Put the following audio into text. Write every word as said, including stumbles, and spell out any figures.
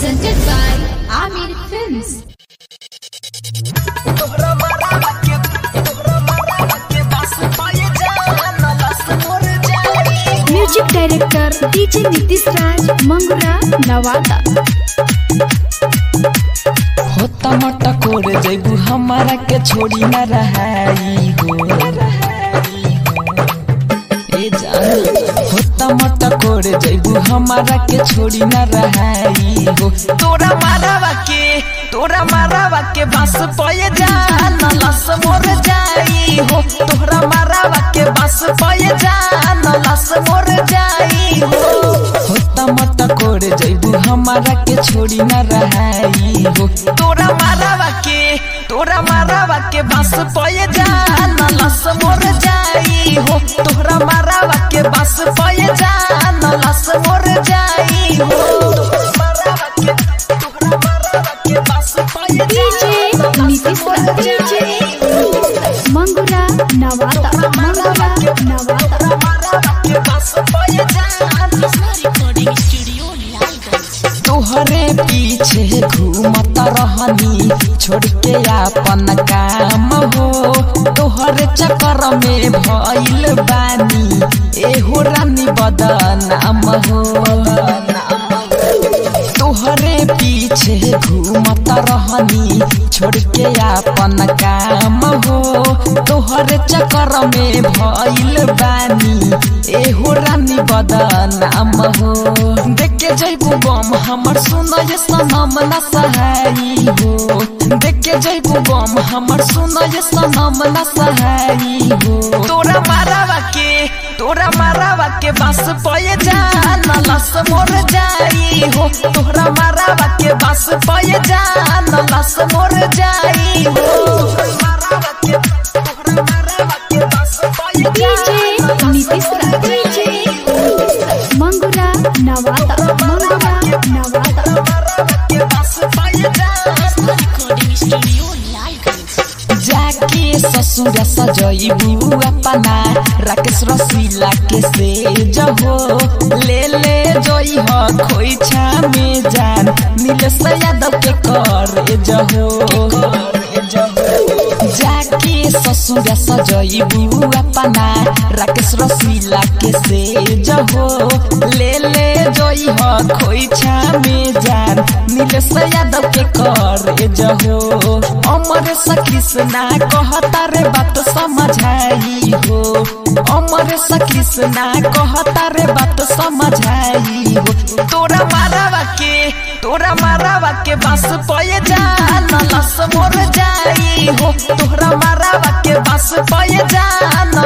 presented by Amir Films. Music director DJ Nitish Raj Mangura Nawada. होता मटा कोरे जैबू हमारा के छोड़ी न रहाई हो ए जान होता मटा कोरे जैबू हमारा के छोड़ी न रहाई हो तोरा मारावा के तोरा मारावा के बस पय जान लस मोर जाई हो तोरा मारावा के बस पय जान लस मोर जाई हो होता मटा कोरे जैबू हमारा के छोड़ी न रहाई हो तोरा मारावा के तोरा मारावा के बस पय जान लस मोर जाई हो तोरा मारावा के बस पय जान लस मोर जाई हो मारावा के तोरा मारावा के बस पय डीजे नीतीश राज डीजे मंगुरा नवादा मंगुरा नवादा। मारावा के बस पय जान रिकॉर्डिंग स्टूडियो तोहरे पीछे घूमता रहनी छोड़ के अपन काम हो तोहरे चक्कर में भइल बानी एहो रानी बदनाम हो तोहरे पीछे घूमता रहनी छोड़ के अपन काम हो तोहरे चक्कर में भइल बानी एहो रानी बदनाम हो देख के जैबू बम हमर सुनय सनम न सहाई हो देख के जैबू बम हमर सुनय सनम न सहाई हो तोरा मारावा के तोरा मारावा के बस पय जान लस मोर जाई हो तोरा मारावा के बस पय जान लस मोर जाई हो मारावा के तोरा मारावा के बस पय डीजे नीतीश राज डीजे मंगुरा नवादा मंगुरा नवादा। जाके ससुर सजैबू अपना राकेश रसीला के से जहो ले ले जोई हो खोइछा में जान नीलेश यादव के कर जहो जाके ससुर सजैबू अपना राकेश रसीला के से जहो ले ले जोई हो खोइछा में जान नीलेश यादव के कर जहो अमर कृष्णा कहता रे बात समझाई हो अमर कृष्णा कहता रे बात समझाई हो तोरा मारावा के तोरा मारावा के बस पय जान लस मोर जाई हो तोरा मारावा के बस पय जान